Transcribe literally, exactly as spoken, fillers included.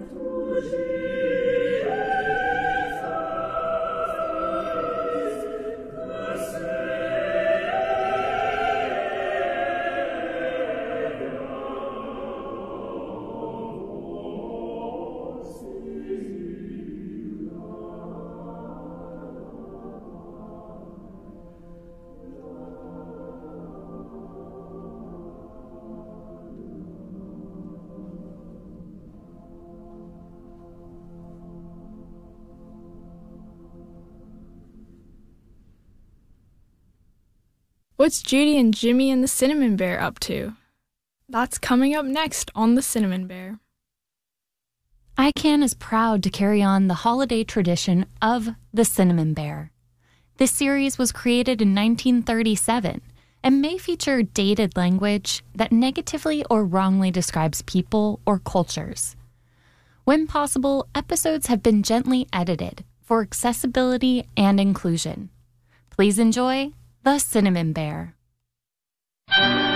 What's Judy and Jimmy and the Cinnamon Bear up to? That's coming up next on The Cinnamon Bear. I CAN is proud to carry on the holiday tradition of the Cinnamon Bear. This series was created in nineteen thirty-seven and may feature dated language that negatively or wrongly describes people or cultures. When possible, episodes have been gently edited for accessibility and inclusion. Please enjoy The Cinnamon Bear.